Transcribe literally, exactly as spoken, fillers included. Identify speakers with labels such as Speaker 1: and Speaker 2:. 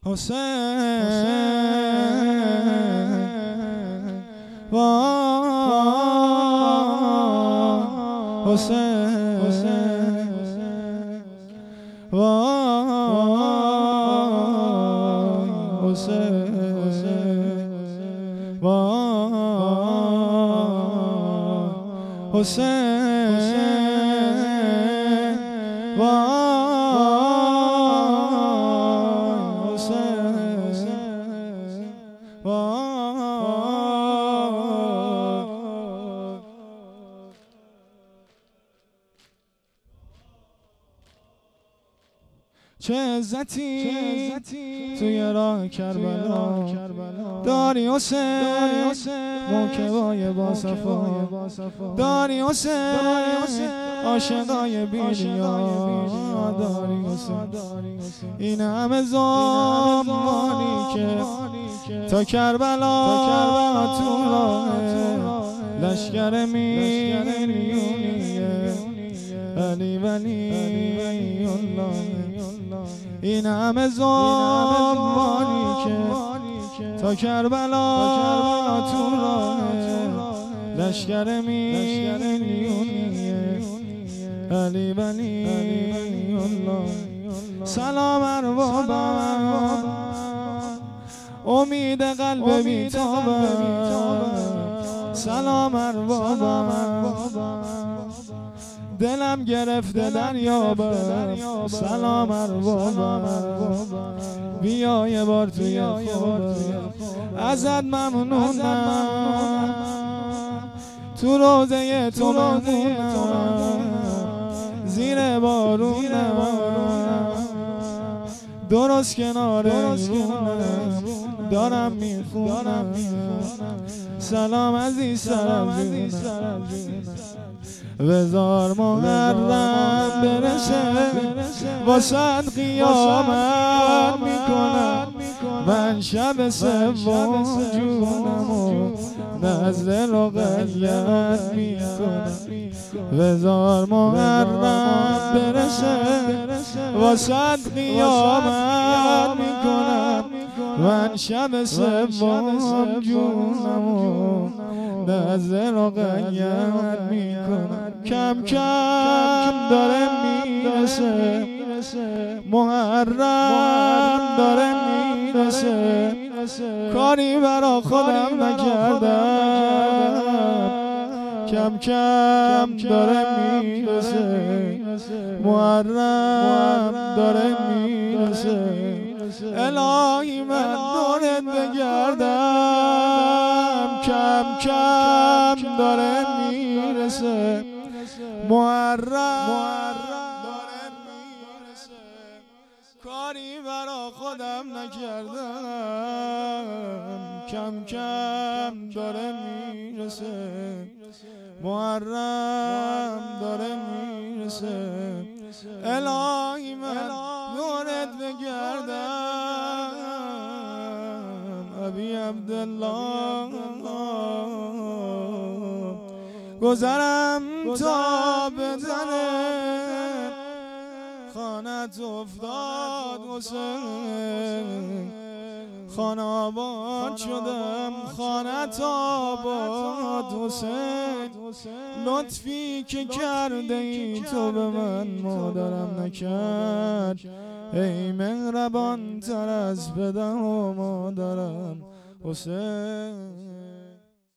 Speaker 1: حسین وا حسین وا حسین وا حسین وا چه عزتی توی راه کربلا داری حسین موکبای با صفا داری حسین عاشقای بی‌نیا داری حسین این همه زمانی که تا کربلا تو راه لشکر میلیونیه علی ولی الله این همه زمانی که تا کربلا تو راه لشکر میلیونیه علی ولی الله سلام اربابا امید قلب بی‌تابه سلام اربابا دلم گرفته دریابه سلام اربابا بیا یه بار توی خوبه ازت ممنونم تو روزه تو ممنونم زیر بارونم درست کنار ایوونم دارم میخونم سلام عزیز سرم بذار محرم برسه واسد قیامت میکنم من شب سوم جونمو نزد رقیت میکنم بذار محرم برسه واسد قیامت میکنم من شب سوم جونمو نزد رقیت میکنم کم کم داره میرسه محرم داره میرسه کاری برا خودم نکردم کم کم داره میرسه محرم داره میرسه الهی من دورت بگردم کم کم داره میرسه محرم داره میرسه کاری برا خودم نکردم کم کم داره میرسه محرم داره میرسه الهی من دورت بگردم ابی عبدالله گذرم تا بزنه خانت افتاد حسین خانه آباد شدم خانت آباد حسین لطفی که کرده ای تو به من مادرم نکرد ای مهربان تر از پدر و مادرم حسین